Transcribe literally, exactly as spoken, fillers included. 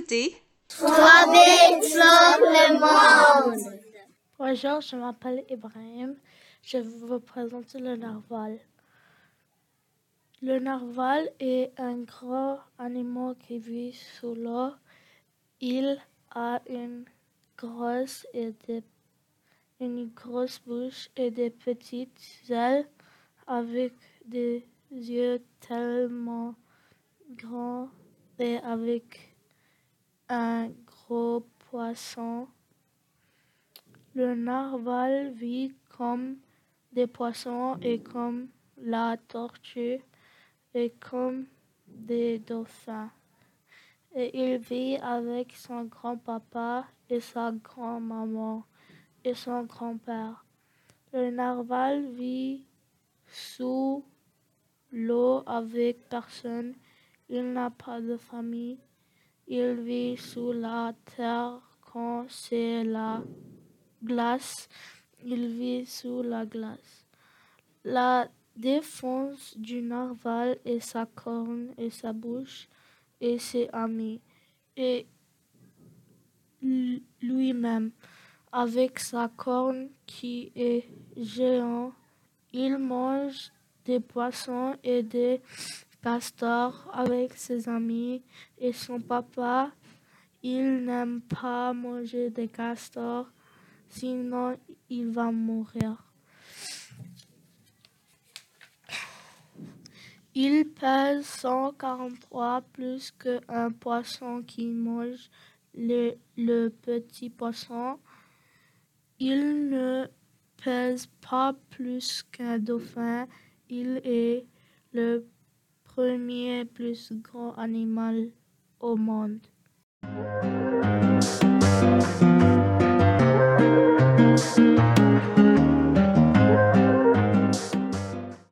écoutez trois B explorent le monde. Bonjour, je m'appelle Ibrahim. Je vais vous présenter le narval. Le narval est un gros animal qui vit sous l'eau. Il a une grosse, et des, une grosse bouche et des petites ailes avec des yeux tellement grands et avec un gros poisson. Le narval vit comme des poissons et comme la tortue et comme des dauphins. Et il vit avec son grand-papa et sa grand-maman et son grand-père. Le narval vit sous l'eau avec personne. Il n'a pas de famille. Il vit sous la terre quand c'est la glace. Il vit sous la glace. La défense du narval est sa corne et sa bouche et ses amis et lui-même. Avec sa corne qui est géant, il mange des poissons et des castors avec ses amis et son papa. Il n'aime pas manger des castors, sinon il va mourir. Il pèse cent quarante-trois plus qu'un poisson qui mange le, le petit poisson. Il ne pèse pas plus qu'un dauphin. Il est le premier plus grand animal au monde.